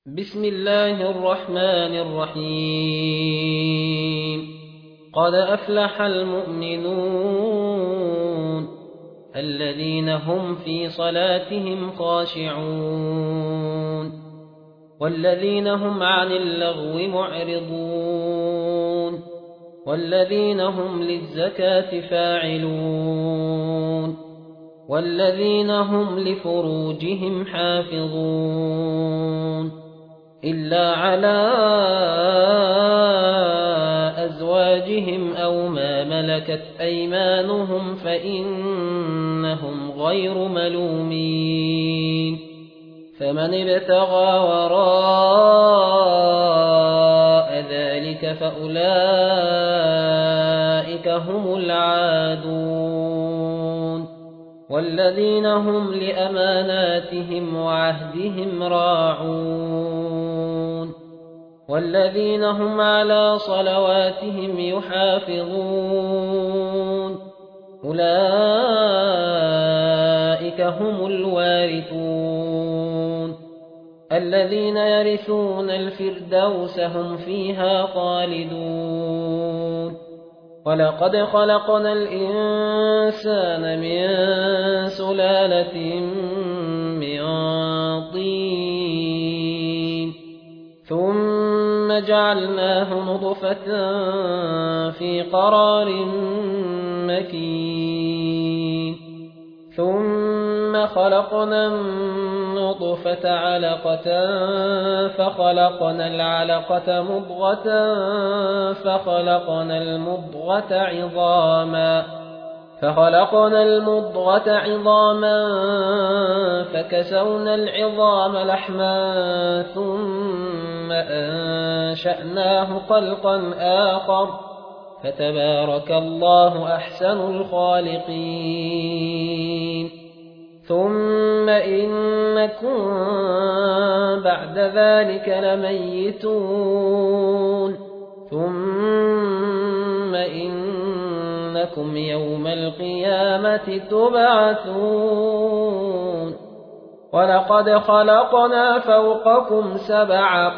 بسم الله الرحمن الرحيم قد أفلح المؤمنون الذين هم في صلاتهم خاشعون والذين هم عن اللغو معرضون والذين هم للزكاة فاعلون والذين هم لفروجهم حافظون إلا على أزواجهم أو ما ملكت أيمانهم فإنهم غير ملومين فمن ابتغى وراء ذلك فأولئك هم العادون والذين هم لأماناتهم وعهدهم راعون والذين هم على صلواتهم يحافظون أولئك هم الوارثون الذين يرثون الفردوس هم فيها خالدون ولقد خلقنا الإنسان من سلالة من طين ثم جعلناه نطفة في قرار مكين ثم خلقنا النطفة علقة فخلقنا العلقة مضغة فخلقنا المضغة عظاما فكسونا العظام لحما ثم أنشأناه خلقا آخر فتبارك الله أحسن الخالقين ثم إنكم بعد ذلك لميتون ثم إنكم يوم القيامة تبعثون ولقد خلقنا فوقكم 7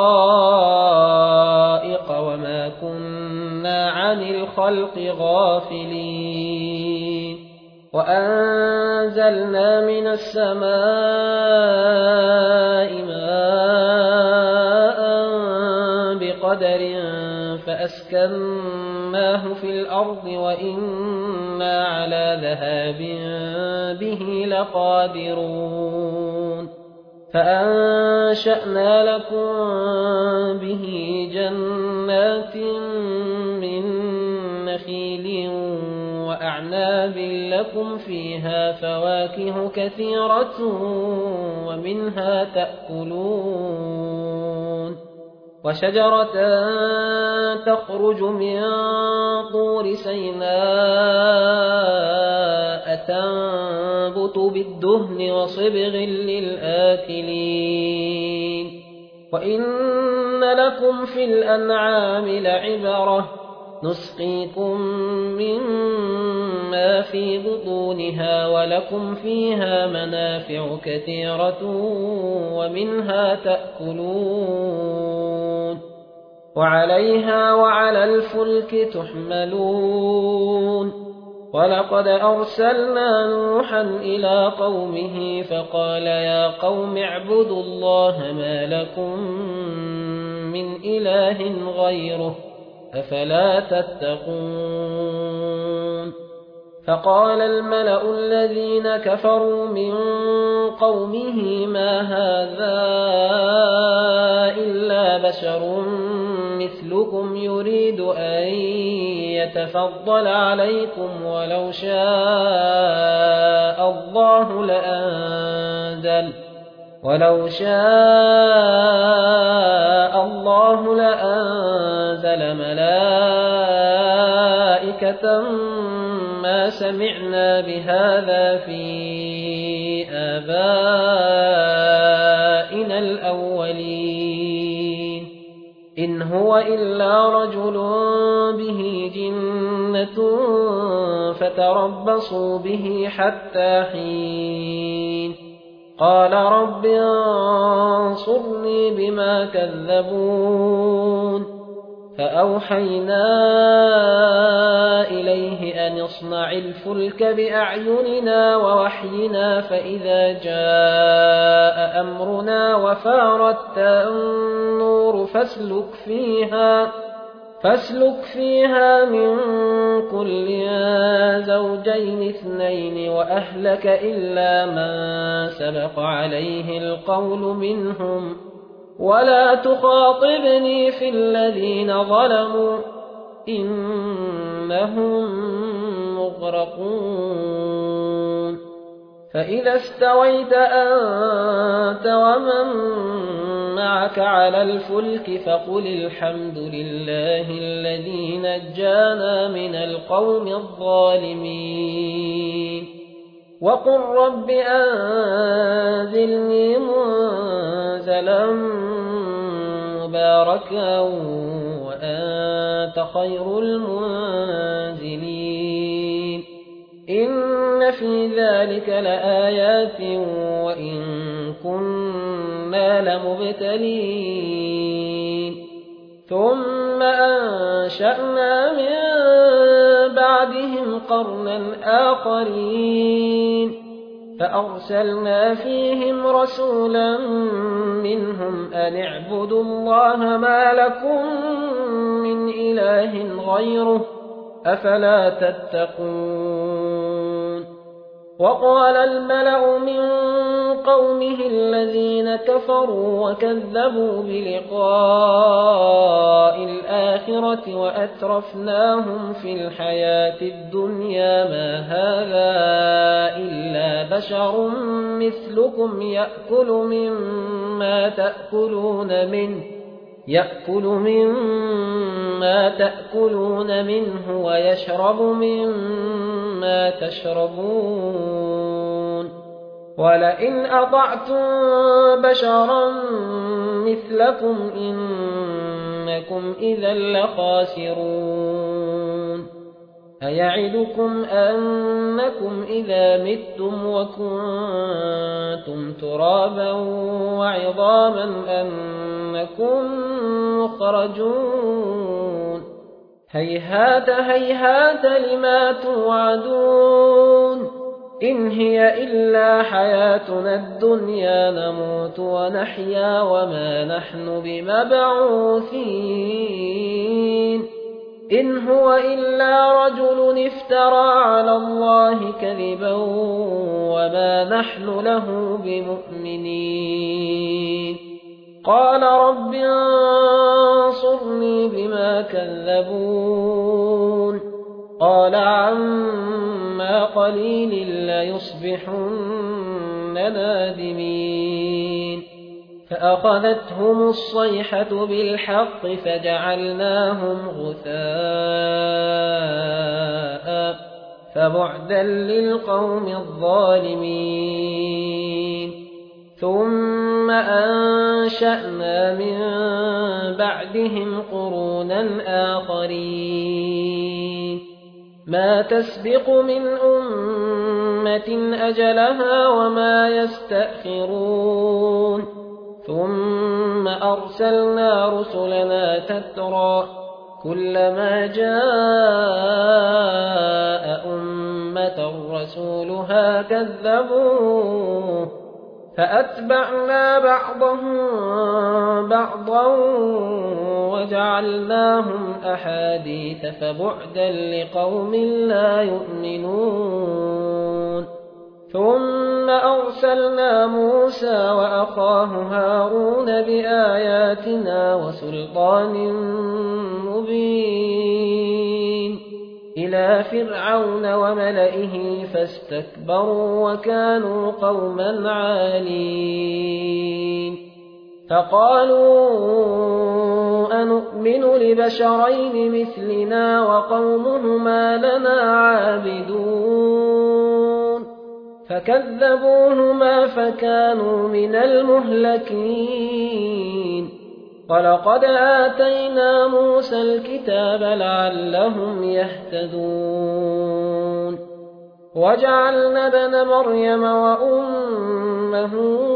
طرائق وما كنا عن الخلق غافلين وأنزلنا من السماء ماء بقدر فأسكناه في الأرض وإنا على ذهاب به لقادرون فأنشأنا لكم به جنات من نخيل وأعناب لكم فيها فواكه كثيرة ومنها تأكلون وشجرة تخرج من طور سيناء تنبت بالدهن وصبغ للآكلين وإن لكم في الأنعام لعبرة نسقيكم مما في بطونها ولكم فيها منافع كثيرة ومنها تأكلون وعليها وعلى الفلك تحملون ولقد أرسلنا نوحا إلى قومه فقال يا قوم اعبدوا الله ما لكم من إله غيره أفلا تتقون فقال الملأ الذين كفروا من قومه ما هذا إلا بشر مثلكم يريد أن يتفضل عليكم ولو شاء الله لأنزل ملائكة ما سمعنا بهذا في آبائنا الأولين إن هو إلا رجل به جنة فتربصوا به حتى حين قال رب انصرني بما كذبون فأوحينا إليه أن اصنع الفلك بأعيننا ووحينا فإذا جاء أمرنا وفارت النور فاسلك فيها من كل زوجين اثنين وأهلك إلا من سبق عليه القول منهم ولا تخاطبني في الذين ظلموا إنهم مغرقون فإذا استويت أنت ومن معك على الفلك فقل الحمد لله الذي نجانا من القوم الظالمين وقل رب أنزلني منزلا مباركا وأنت خير المنزلين إن في ذلك لآيات وإن كنا لمبتلين ثم أنشأنا من بعدهم قرنا آخرين فأرسلنا فيهم رسولا منهم أن اعبدوا الله ما لكم من إله غيره أفلا تتقون وقال الملأ من قومه الذين كفروا وكذبوا بلقاء الآخرة وأترفناهم في الحياة الدنيا ما هذا إلا بشر مثلكم يأكل مما تأكلون منه ويشرب مما تشربون ولئن أطعتم بشرا مثلكم إنكم إذا لخاسرون أيعدكم أنكم إذا متم وكنتم ترابا وعظاما أنكم مخرجون هيهات هيهات لما توعدون إن هي إلا حياتنا الدنيا نموت ونحيا وما نحن بمبعوثين إن هو إلا رجل افترى على الله كذبا وما نحن له بمؤمنين قال رب انصرني بما كذبون قال عما قليل ليصبحن نادمين فأخذتهم الصيحة بالحق فجعلناهم غثاء فبعدا للقوم الظالمين ثم أنشأنا من بعدهم قرونا آخرين ما تسبق من أمة أجلها وما يستأخرون ثم أرسلنا رسلنا تترى كلما جاء أمة رسولها كذبوه فأتبعنا بعضهم بعضا وجعلناهم أحاديث فبعدا لقوم لا يؤمنون ثم أرسلنا موسى وأخاه هارون بآياتنا وسلطان مبين إلى فرعون وملئه فاستكبروا وكانوا قوما عالين فقالوا أنؤمن لبشرين مثلنا وقومهما لنا عابدون فكذبوهما فكانوا من المهلكين ولقد آتينا موسى الكتاب لعلهم يهتدون وجعلنا ابن مريم وأمه أمه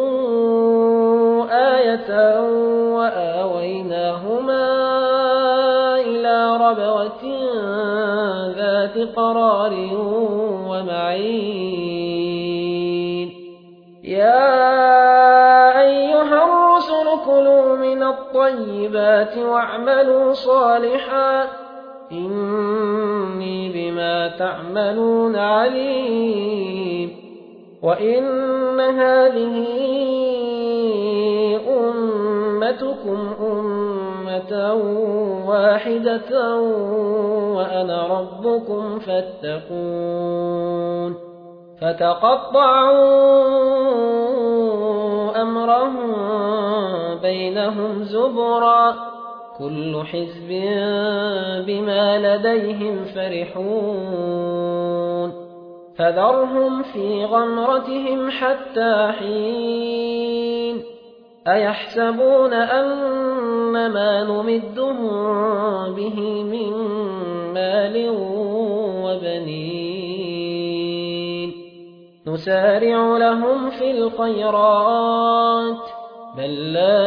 آية وآويناهما إلى ربوة ذات قرار ومعين يا أيها الرسل كلوا من الطيبات واعملوا صالحا إني بما تعملون عليم وإن هذه أمتكم أمة واحدة وأنا ربكم فاتقون فتقطعوا أمرهم بينهم زبرا كل حزب بما لديهم فرحون فذرهم في غمرتهم حتى حين أيحسبون أن ما نمدهم به من مال وبنين نسارع لهم في الخيرات بل لا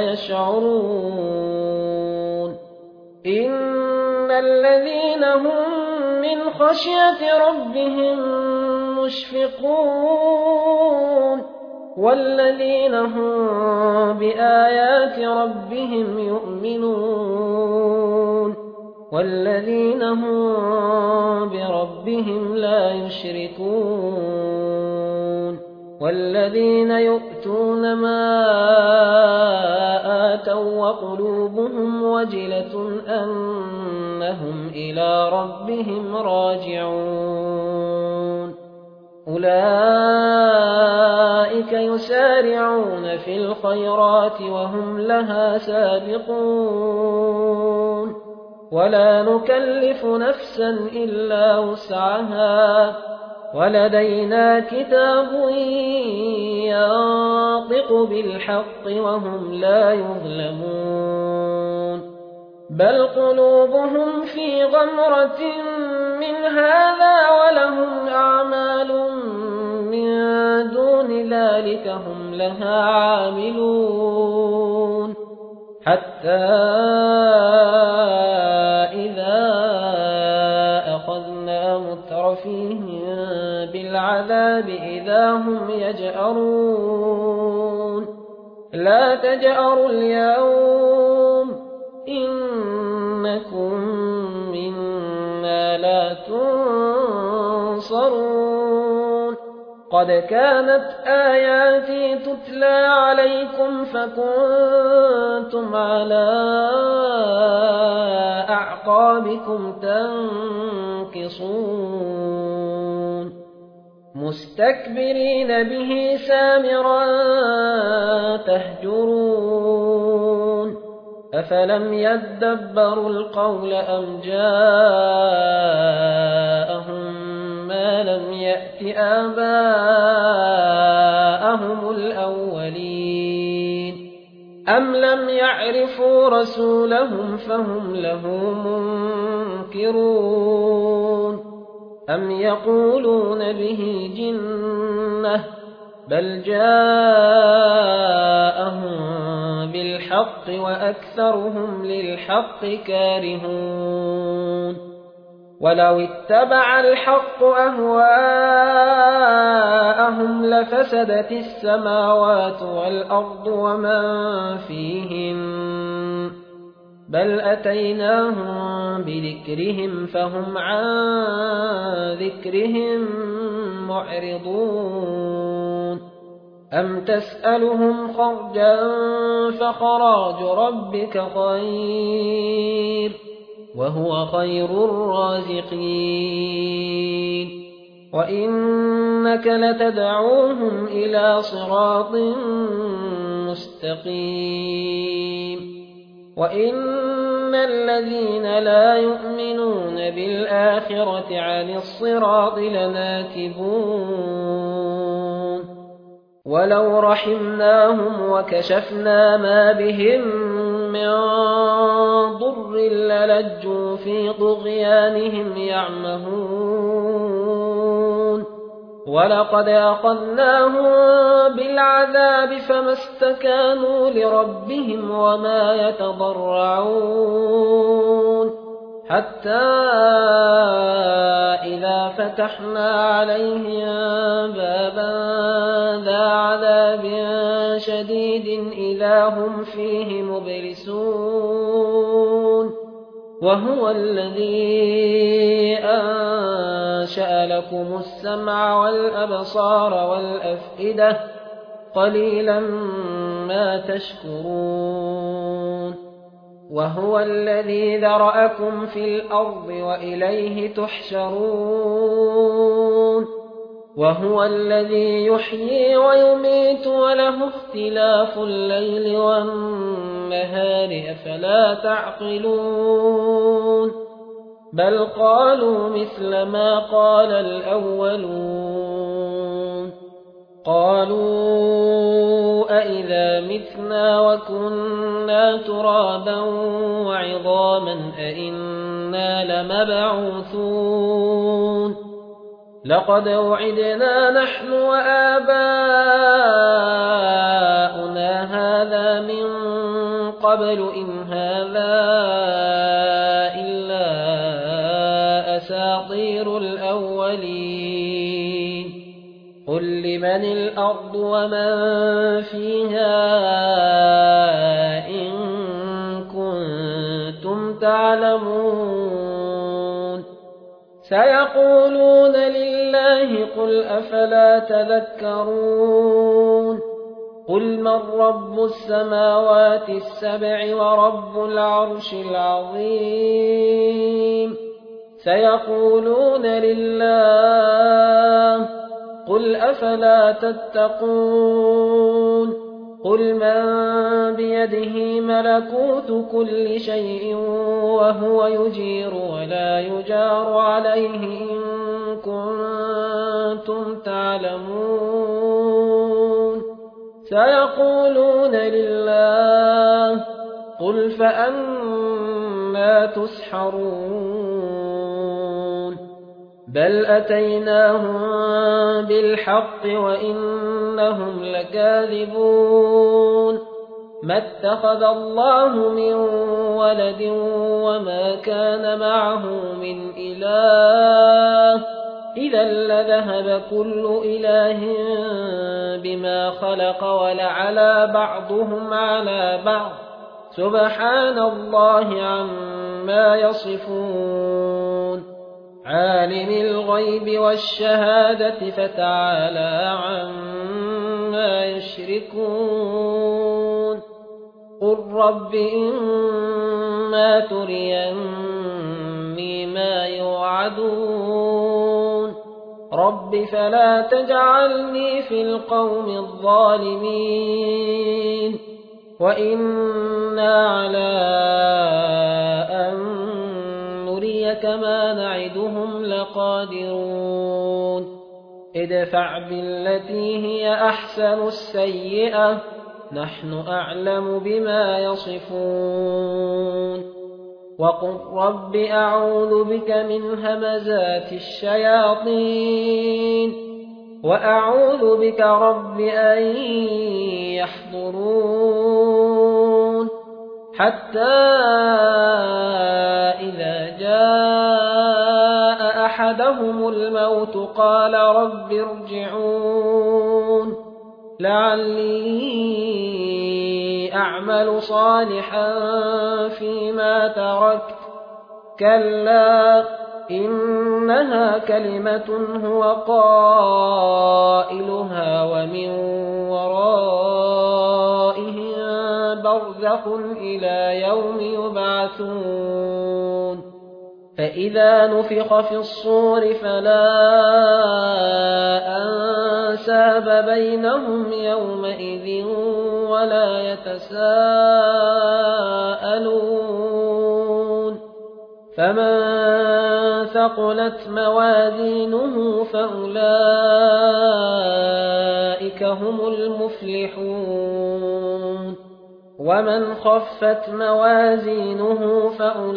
يشعرون إن الذين هم من خشية ربهم مشفقون والذين هم بآيات ربهم يؤمنون والذين هم بربهم لا يشركون والذين يؤتون ما آتوا وقلوبهم وجلة أنهم إلى ربهم راجعون أولئك يسارعون في الخيرات وهم لها سابقون ولا نكلف نفسا إلا وسعها ولدينا كتاب ينطق بالحق وهم لا يظلمون بل قلوبهم في غمرة من هذا ولهم أعمال من دون ذلك هم لها عاملون حتى إذا أخذنا مترفيهم بالعذاب إذا هم يجأرون لا تجأروا اليوم إنكم منا لا تنصرون قد كانت آياتي تتلى عليكم فكنتم على أعقابكم تنكصون مستكبرين به سامرا تهجرون أفلم يدبروا القول أم جاءهم ما لم يأت آباءهم الأولين أم لم يعرفوا رسولهم فهم له منكرون أم يقولون به جنة بل جاءهم بالحق وأكثرهم للحق كارهون ولو اتبع الحق أهواءهم لفسدت السماوات والأرض ومن فيهن بل أتيناهم بذكرهم فهم عن ذكرهم معرضون أم تسألهم خرجا فخراج ربك خير وهو خير الرازقين وإنك لتدعوهم إلى صراط مستقيم وإن الذين لا يؤمنون بالآخرة عن الصراط لناكبون ولو رحمناهم وكشفنا ما بهم من ضر للجوا في طغيانهم يعمهون ولقد أخذناهم بالعذاب فما استكانوا لربهم وما يتضرعون حتى إذا فتحنا عليهم بابا ذا عذاب شديد إذا هم فيه مبلسون وهو الذي أنشأ لكم السمع والأبصار والأفئدة قليلا ما تشكرون وهو الذي ذرأكم في الأرض وإليه تحشرون وهو الذي يحيي ويميت وله اختلاف الليل والنهار أفلا تعقلون بل قالوا مثل ما قال الأولون قالوا أئذا متنا وكنا ترابا وعظاما أئنا لمبعوثون لقد وعدنا نحن وآباؤنا هذا من قبل إن هذا إلا أساطير الأولين قل لمن الأرض ومن فيها إن كنتم تعلمون سيقولون لله قل أفلا تذكرون قل من رب السماوات السبع ورب العرش العظيم سيقولون لله قل أفلا تتقون قل من بيده ملكوت كل شيء وهو يجير ولا يجار عليه إن كنتم تعلمون سيقولون لله قل فأنى تسحرون بل أتيناهم بالحق وإنهم لكاذبون ما اتخذ الله من ولد وما كان معه من إله إذا لذهب كل إله بما خلق ولعلى بعضهم على بعض سبحان الله عما يصفون عالم الغيب والشهادة فتعالى عما يشركون قل رب إما تريني ما يوعدون رب فلا تجعلني في القوم الظالمين وإنا على أن نريك ما نعدهم لقادرون ادفع بالتي هي أحسن السيئة نحن أعلم بما يصفون وقل رب أعوذ بك من همزات الشياطين وأعوذ بك رب أن يحضرون حتى إذا جاء أحدهم الموت قال رب ارجعون لعلي أعمل صالحا فيما تركت كلا إنها كلمة هو قائلها ومن ورائهم برزخ إلى يوم يبعثون فإذا نفخ في الصور فلا أنساب بينهم يومئذ ولا يتساءلون فمن ثقلت موازينه فأولئك هم المفلحون ومن خفت موازينه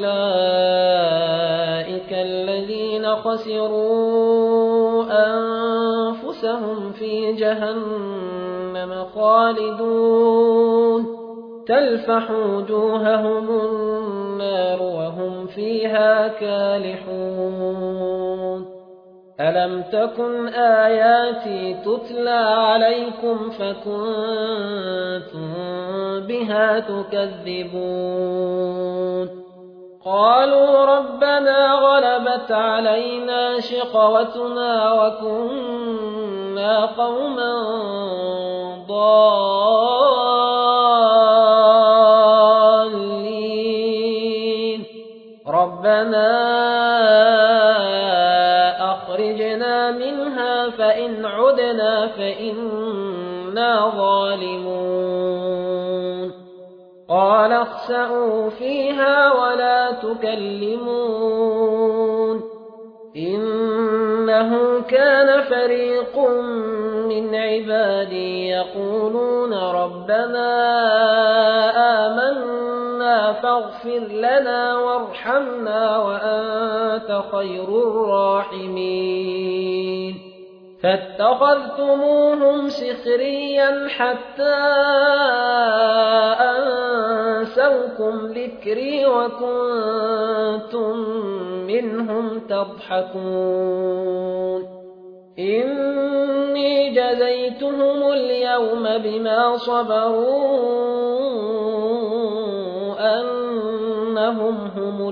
فأولئك الذين خسروا أنفسهم في جهنم خالدون تلفح وجوههم النار وهم فيها كالحون ألم تكن آياتي تتلى عليكم فكنتم بها تكذبون قالوا ربنا غلبت علينا شقوتنا وكنا قوما ضالين ربنا أخرجنا منها فإن عدنا فإنا ظالمون قال اخسئوا فيها ولا تكلمون إنه كان فريق من عبادي يقولون ربنا آمنا فاغفر لنا وارحمنا وأنت خير الراحمين فاتخذتموهم سخريا حتى أنسوكم ذكري وكنتم منهم تضحكون إني جزيتهم اليوم بما صبروا أنهم هم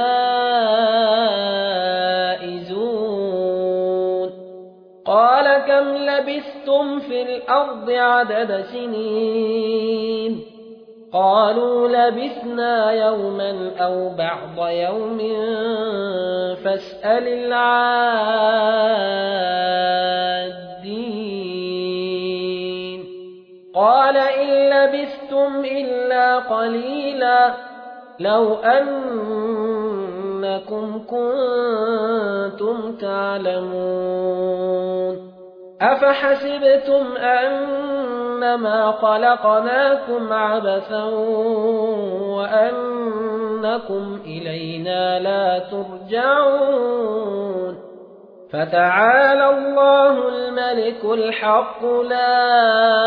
الفائزون قال كم لبثتم في الأرض عدد سنين قالوا لبثنا يوما أو بعض يوم فاسأل العادين قال إن لبثتم إلا قليلا لو أنكم كنتم تعلمون أفحسبتم أنما خلقناكم عبثا وأنكم إلينا لا ترجعون فتعالى الله الملك الحق لا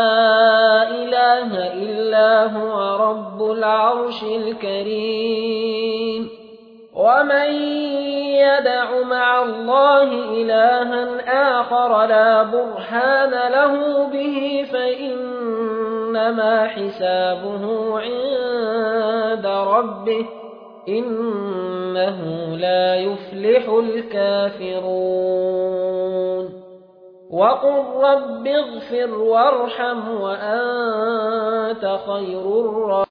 إله إلا هو رب العرش الكريم ومن يدع مع الله إلها آخر لا برهان له به فإنما حسابه عند ربه إنه لا يفلح الكافرون وقل رب اغفر وارحم وأنت خير الراحمين